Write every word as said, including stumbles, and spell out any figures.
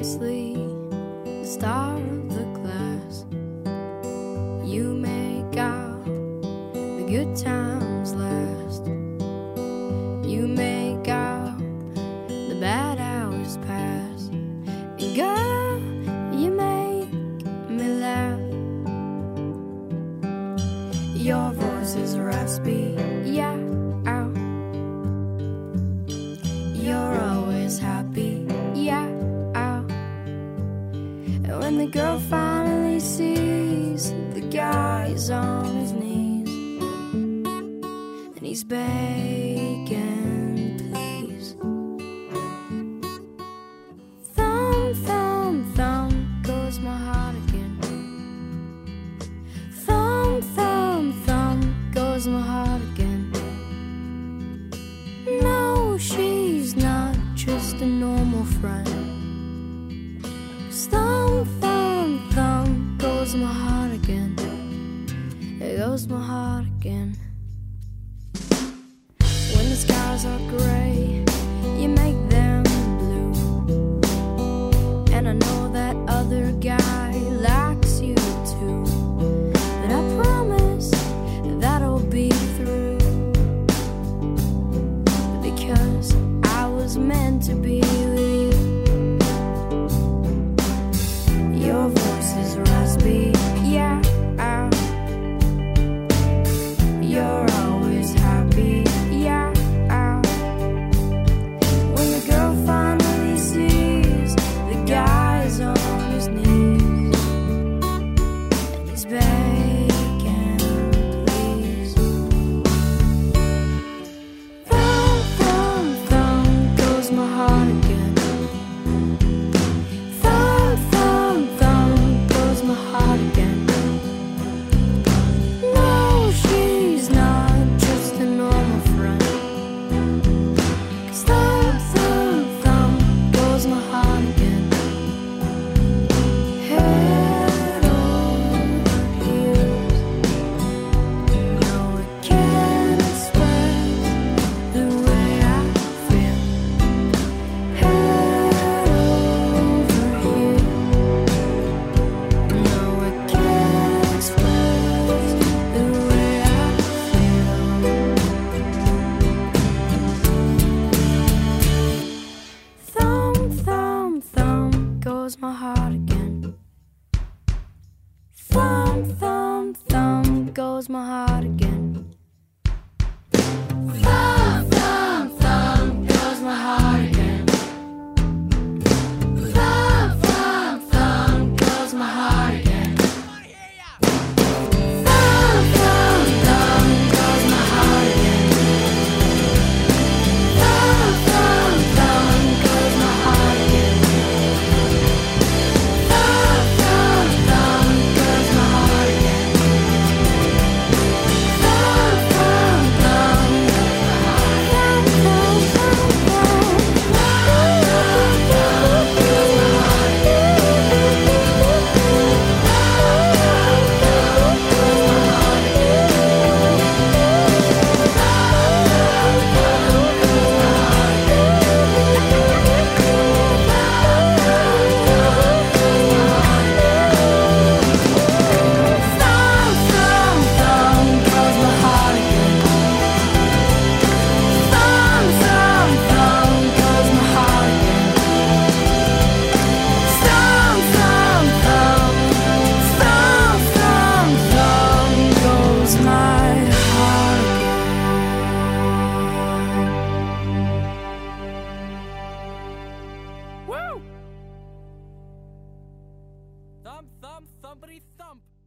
nicely, the star of the class. You make out the good times last. You make out the bad hours pass. And girl, you make me laugh. Your voice is raspy, yeah, ow. You're always happy, yeah, ow. And when the girl finally sees the guy's on his knees and he's begging, please. Thumb, thumb, thumb goes my heart again. Thumb, thumb, thumb goes my heart again. No, she's not just a normal friend. Thumb, thumb, thumb goes my heart again. It goes my heart again. When the skies are gray, you make them blue. And I know that other guy likes you too. But I promise that'll be through. Because I was meant to be with you. Your voice is raspy, yeah, ow. You're always happy, yeah, ow. When the girl finally sees the guy's on his knees and he's begging, please. Thumb, thumb, thumb goes my heart again. Thumb, thumb, thumb goes my heart again. No, she's not just a normal friend. 'Cause thumb, thumb, thumb goes my heart again. Head over heels. No, I can't express the way I feel. Head over heels. No, I can't express the way I feel. Thumb, thumb, thumb goes my heart again. Thumb, thumb, thumb goes my heart again. Thumb, thumb, thumb goes my heart again. Thumb, thumb, thumb goes my heart again. Thumb, thumb, thumb goes my heart again. Thumb, thumb, thumb goes my heart again. Thumb, thumb, thumb goes my heart again. Thumb, thumb, thumb goes my heart again. Thumb, thumb, thumb, thumb goes my heart again. Woo! Thump, thump, thumpity thump.